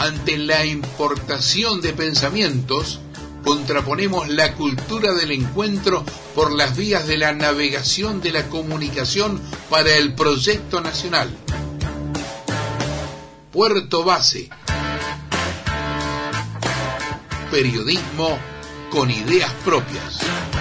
Ante la importación de pensamientos, contraponemos la cultura del encuentro por las vías de la navegación de la comunicación para el proyecto nacional. Puerto Base. Periodismo con ideas propias.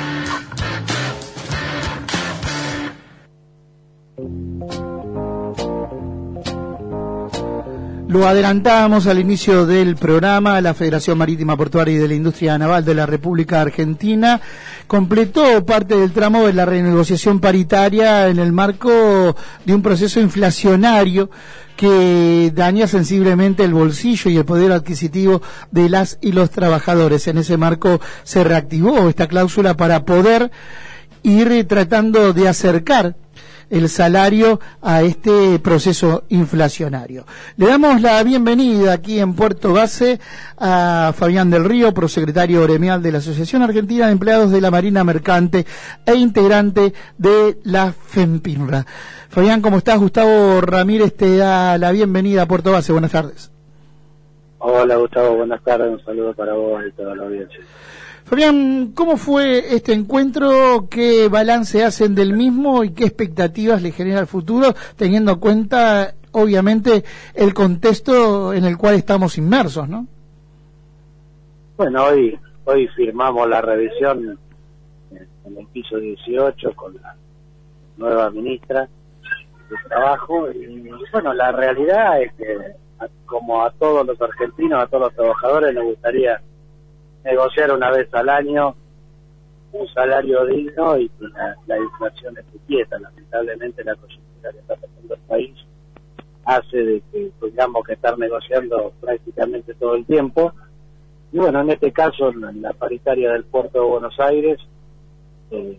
Lo adelantábamos al inicio del programa. La Federación Marítima Portuaria y de la Industria Naval de la República Argentina completó parte del tramo de la renegociación paritaria en el marco de un proceso inflacionario que daña sensiblemente el bolsillo y el poder adquisitivo de las y los trabajadores. En ese marco se reactivó esta cláusula para poder ir tratando de acercar el salario a este proceso inflacionario. Le damos la bienvenida aquí en Puerto Base a Fabián del Río, prosecretario gremial de la Asociación Argentina de Empleados de la Marina Mercante e integrante de la FEMPINRA. Fabián, ¿cómo estás? Gustavo Ramírez te da la bienvenida a Puerto Base. Buenas tardes. Hola Gustavo, buenas tardes. Un saludo para vos y toda la audiencia. Fabián, ¿cómo fue este encuentro? ¿Qué balance hacen del mismo y qué expectativas le genera al futuro, teniendo en cuenta, obviamente, el contexto en el cual estamos inmersos, ¿no? Bueno, hoy firmamos la revisión en el piso 18 con la nueva ministra de Trabajo y, bueno, la realidad es que, como a todos los argentinos, a todos los trabajadores, nos gustaría negociar una vez al año un salario digno y que la inflación esté quieta. Lamentablemente la coyuntura que está pasando el país hace de que tengamos que estar negociando prácticamente todo el tiempo. Y bueno, en este caso, en la paritaria del Puerto de Buenos Aires, en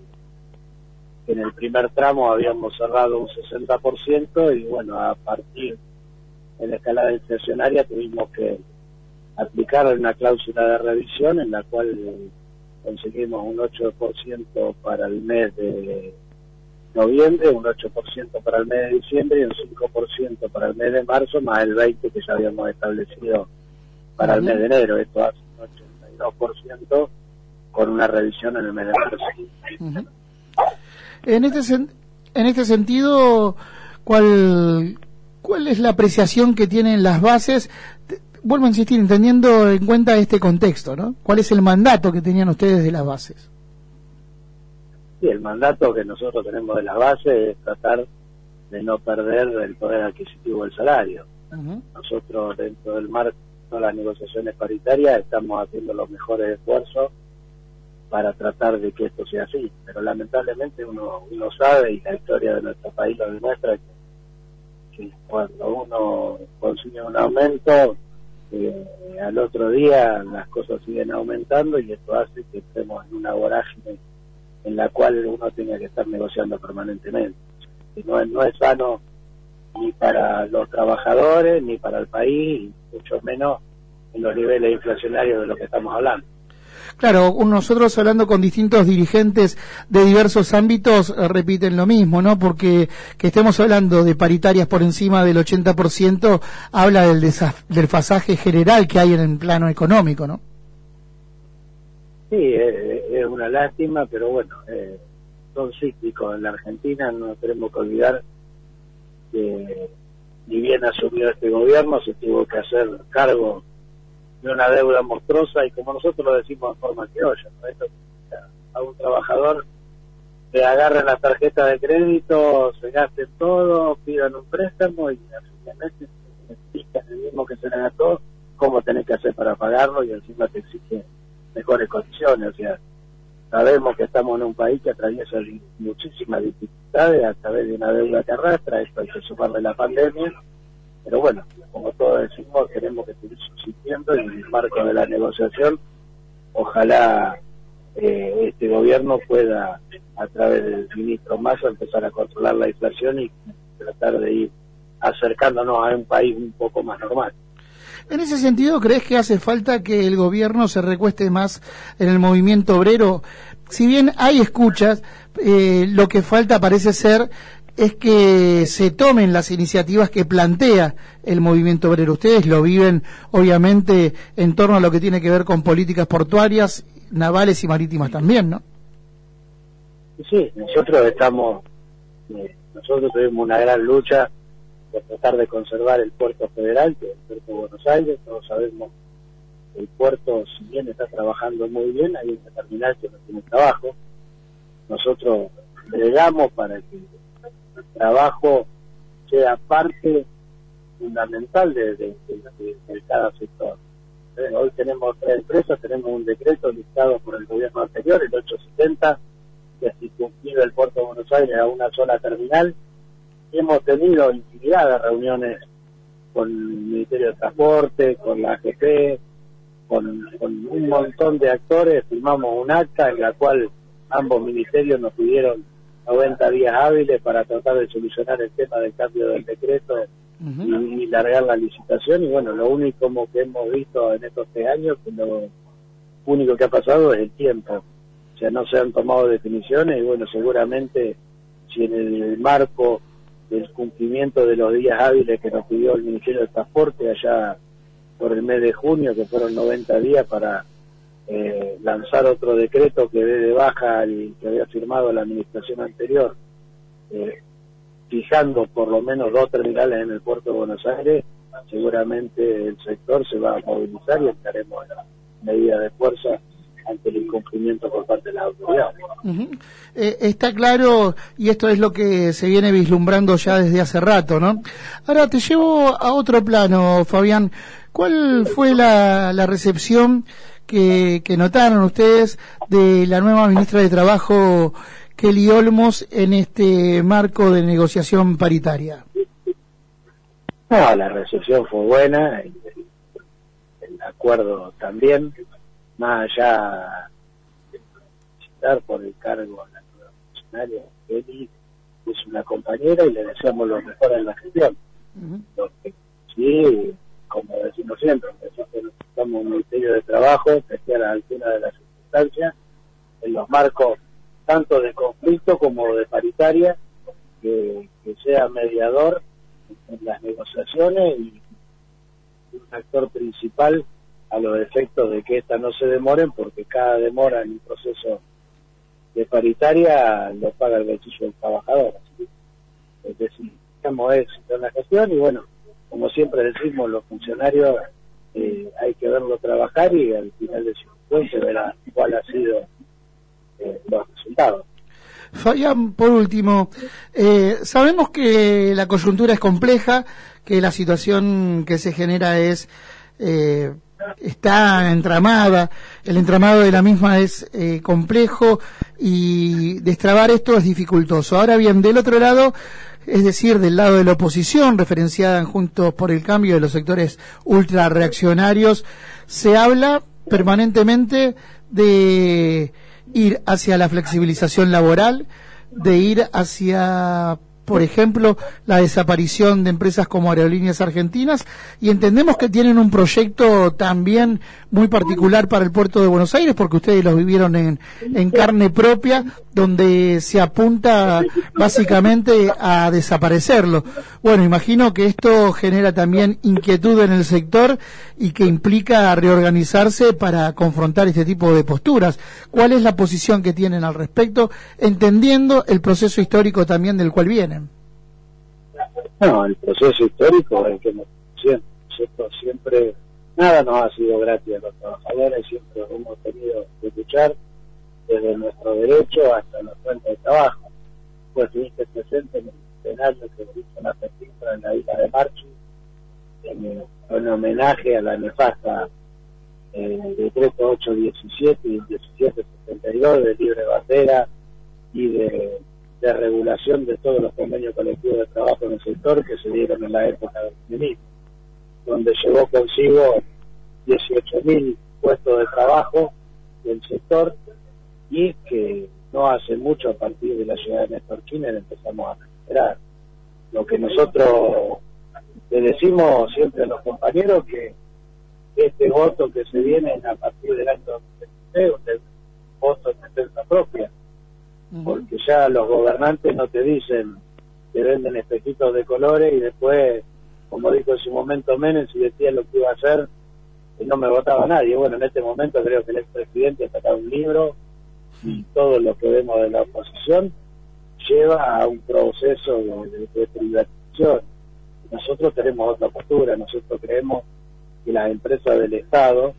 el primer tramo habíamos cerrado un 60% y bueno, a partir de la escalada inflacionaria tuvimos que aplicar una cláusula de revisión en la cual conseguimos un 8% para el mes de noviembre, un 8% para el mes de diciembre y un 5% para el mes de marzo, más el 20% que ya habíamos establecido para el mes de enero. Esto hace un 82% con una revisión en el mes de marzo. En este sentido, ¿cuál es la apreciación que tienen las bases? Vuelvo a insistir, entendiendo en cuenta este contexto, ¿no? ¿Cuál es el mandato que tenían ustedes de las bases? Sí, el mandato que nosotros tenemos de las bases es tratar de no perder el poder adquisitivo del salario. Nosotros, dentro del marco de las negociaciones paritarias, estamos haciendo los mejores esfuerzos para tratar de que esto sea así. Pero lamentablemente uno sabe, y la historia de nuestro país lo demuestra, que cuando uno consigue un aumento, al otro día las cosas siguen aumentando y esto hace que estemos en una vorágine en la cual uno tenga que estar negociando permanentemente. Y no es sano ni para los trabajadores, ni para el país, y mucho menos en los niveles inflacionarios de los que estamos hablando. Claro, nosotros hablando con distintos dirigentes de diversos ámbitos repiten lo mismo, ¿no? Porque que estemos hablando de paritarias por encima del 80% habla del desfasaje general que hay en el plano económico, ¿no? Sí, es una lástima, pero bueno, son cíclicos. En la Argentina no tenemos que olvidar que ni bien asumió este gobierno, se tuvo que hacer cargo de una deuda monstruosa y, como nosotros lo decimos en forma criolla, ¿no? Esto, a un trabajador le agarren la tarjeta de crédito, se gasten todo, pidan un préstamo y finalmente se explican el mismo que se le gastó, cómo tenés que hacer para pagarlo y encima te exige mejores condiciones. O sea, sabemos que estamos en un país que atraviesa muchísimas dificultades a través de una deuda que arrastra, esto hay que sumarle la pandemia. Pero bueno, como todos decimos, tenemos que seguir subsistiendo y en el marco de la negociación, ojalá este gobierno pueda, a través del ministro Massa, empezar a controlar la inflación y tratar de ir acercándonos a un país un poco más normal. En ese sentido, ¿crees que hace falta que el gobierno se recueste más en el movimiento obrero? Si bien hay escuchas, lo que falta parece ser es que se tomen las iniciativas que plantea el movimiento obrero. Ustedes lo viven, obviamente, en torno a lo que tiene que ver con políticas portuarias, navales y marítimas también, ¿no? Sí, nosotros tuvimos una gran lucha por tratar de conservar el puerto federal, que es el puerto de Buenos Aires. Todos sabemos que el puerto, si bien está trabajando muy bien, hay una terminal que no tiene trabajo. Nosotros bregamos para que el trabajo sea parte fundamental de cada sector. Hoy tenemos 3 empresas, tenemos un decreto dictado por el gobierno anterior, el 870, que ha circunscrito el puerto de Buenos Aires a una sola terminal. Hemos tenido infinidad de reuniones con el Ministerio de Transporte, con la AGP, con un montón de actores. Firmamos un acta en la cual ambos ministerios nos pidieron 90 días hábiles para tratar de solucionar el tema del cambio del decreto y largar la licitación. Y bueno, lo único que hemos visto en estos 3 años, que lo único que ha pasado es el tiempo. O sea, no se han tomado definiciones y bueno, seguramente si en el marco del cumplimiento de los días hábiles que nos pidió el Ministerio de Transporte allá por el mes de junio, que fueron 90 días para lanzar otro decreto que dé de baja el que había firmado la administración anterior, fijando por lo menos 2 terminales en el puerto de Buenos Aires, seguramente el sector se va a movilizar y estaremos en la medida de fuerza ante el incumplimiento por parte de las autoridades. Está claro, y esto es lo que se viene vislumbrando ya desde hace rato, ¿no? Ahora te llevo a otro plano, Fabián. ¿Cuál fue la recepción que notaron ustedes de la nueva ministra de Trabajo, Kelly Olmos, en este marco de negociación paritaria? No, la recepción fue buena, el acuerdo también, más allá de felicitar por el cargo a la nueva funcionaria. Kelly es una compañera y le deseamos lo mejor en la gestión. Sí, como decimos siempre, necesitamos un Ministerio de Trabajo que esté a la altura de las circunstancias, en los marcos tanto de conflicto como de paritaria, que sea mediador en las negociaciones y un actor principal a los efectos de que éstas no se demoren, porque cada demora en un proceso de paritaria lo paga el bolsillo del trabajador. Así que necesitamos éxito en la gestión y bueno, como siempre decimos, los funcionarios hay que verlo trabajar y al final de su encuentro se verá cuál ha sido los resultados. Fabián, por último, sabemos que la coyuntura es compleja, que la situación que se genera está entramada, el entramado de la misma es complejo y destrabar esto es dificultoso. Ahora bien, del otro lado, es decir, del lado de la oposición, referenciada en Juntos por el Cambio de los sectores ultra reaccionarios, se habla permanentemente de ir hacia la flexibilización laboral, de ir hacia, por ejemplo, la desaparición de empresas como Aerolíneas Argentinas, y entendemos que tienen un proyecto también muy particular para el puerto de Buenos Aires, porque ustedes lo vivieron en carne propia, donde se apunta básicamente a desaparecerlo. Bueno, imagino que esto genera también inquietud en el sector y que implica reorganizarse para confrontar este tipo de posturas. ¿Cuál es la posición que tienen al respecto, entendiendo el proceso histórico también del cual vienen? No, el proceso histórico es que nosotros siempre, nada nos ha sido gratis a los trabajadores, siempre hemos tenido que luchar desde nuestro derecho hasta la fuente de trabajo. Pues estuviste presente en el escenario que hizo la Argentina en la isla de Marchi, en homenaje a la nefasta decreto 817 y 1772 de libre bandera y de regulación de todos los convenios colectivos de trabajo en el sector que se dieron en la época del feminismo, donde llevó consigo 18.000 puestos de trabajo del sector, y que no hace mucho, a partir de la llegada de Néstor Kirchner, empezamos a recuperar. Lo que nosotros le decimos siempre a los compañeros, que este voto que se viene a partir del año 2023 es un voto en defensa propia, porque ya los gobernantes no te dicen te venden espejitos de colores y después, como dijo en su momento Menem, si decía lo que iba a hacer, no me votaba nadie. Bueno, en este momento creo que el expresidente ha sacado un libro y todo lo que vemos de la oposición lleva a un proceso de privatización. Nosotros tenemos otra postura, nosotros creemos que las empresas del Estado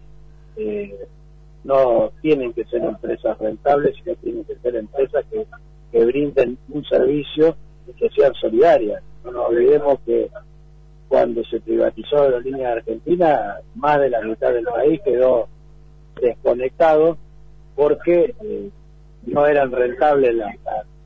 no tienen que ser empresas rentables, sino tienen que ser empresas que brinden un servicio y que sean solidarias. No nos olvidemos que cuando se privatizó Aerolíneas Argentina, más de la mitad del país quedó desconectado porque no eran rentables las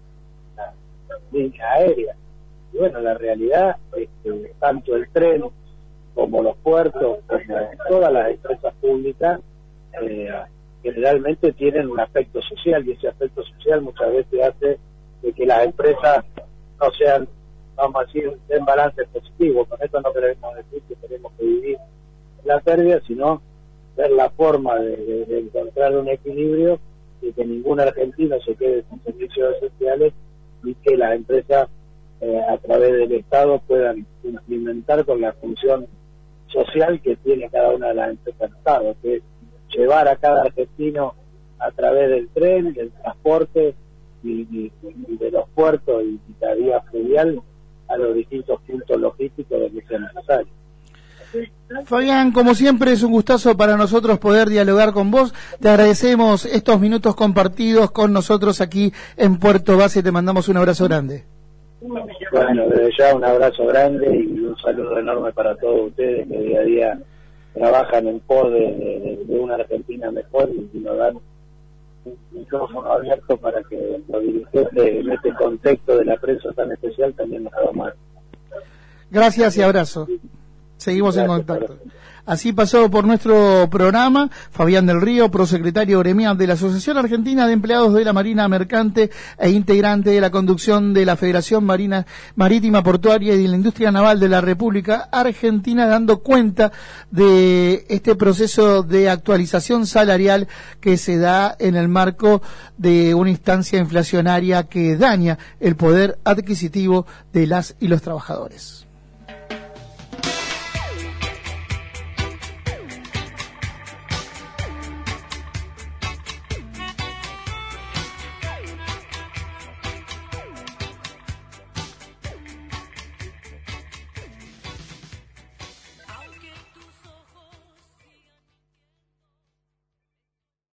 líneas aéreas. Y bueno, la realidad es que tanto el tren como los puertos, como todas las empresas públicas, generalmente tienen un aspecto social, y ese aspecto social muchas veces hace de que las empresas no sean, vamos a decir, en balance positivo. Con esto no queremos decir que tenemos que vivir la pérdida, sino ver la forma de encontrar un equilibrio y que ningún argentino se quede sin servicios esenciales y que las empresas a través del Estado puedan implementar con la función social que tiene cada una de las empresas del Estado, que es llevar a cada argentino a través del tren, del transporte y de los puertos y la vía fluvial a los distintos puntos logísticos donde sea necesario. Fabián, como siempre es un gustazo para nosotros poder dialogar con vos. Te agradecemos estos minutos compartidos con nosotros aquí en Puerto Base. Te mandamos un abrazo grande. Bueno, desde ya un abrazo grande y un saludo enorme para todos ustedes que día a día trabajan en pos de una Argentina mejor y nos dan un micrófono abierto para que los dirigentes en este contexto de la prensa tan especial también nos hagamos. Gracias y abrazo. Seguimos en contacto. Así pasó por nuestro programa Fabián del Río, prosecretario gremial de la Asociación Argentina de Empleados de la Marina Mercante e integrante de la conducción de la Federación Marítima Portuaria y de la Industria Naval de la República Argentina, dando cuenta de este proceso de actualización salarial que se da en el marco de una instancia inflacionaria que daña el poder adquisitivo de las y los trabajadores.